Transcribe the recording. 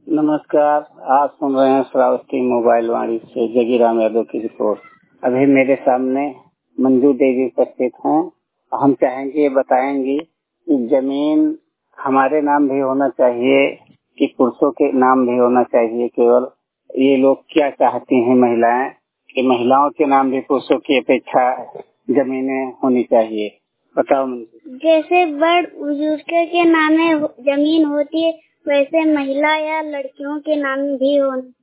नमस्कार। आप सुन रहे हैं श्रावस्ती मोबाइल वाणी से जगीराम यादव की रिपोर्ट। अभी मेरे सामने मंजू देवी उपस्थित हैं। हम चाहेंगे, बताएंगे कि जमीन हमारे नाम भी होना चाहिए कि पुरुषों के नाम भी होना चाहिए। केवल ये लोग क्या चाहती हैं महिलाएं कि महिलाओं के नाम भी पुरुषों की अपेक्षा जमीनें होनी चाहिए। बताओ मंजू। जैसे बड़ बुजुर्ग के नामे जमीन होती है, वैसे महिला या लड़कियों के नाम भी होनी